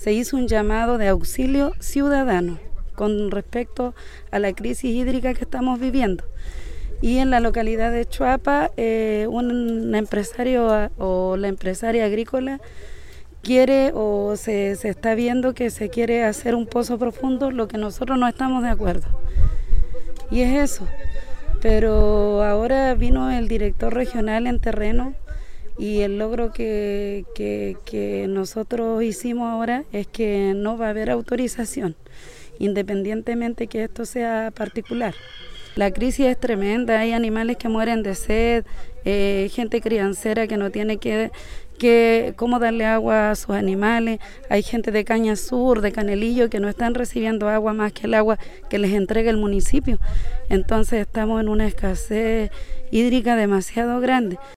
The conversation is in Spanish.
se hizo un llamado de auxilio ciudadano con respecto a la crisis hídrica que estamos viviendo. Y en la localidad de Choapa, un empresario o la empresaria agrícola quiere o se está viendo que se quiere hacer un pozo profundo, lo que nosotros no estamos de acuerdo. Y es eso. Pero ahora vino el director regional en terreno y el logro que nosotros hicimos ahora es que no va a haber autorización, independientemente que esto sea particular. La crisis es tremenda, hay animales que mueren de sed, gente criancera que no tiene cómo darle agua a sus animales, hay gente de Caña Sur, de Canelillo, que no están recibiendo agua más que el agua que les entrega el municipio. Entonces estamos en una escasez hídrica demasiado grande.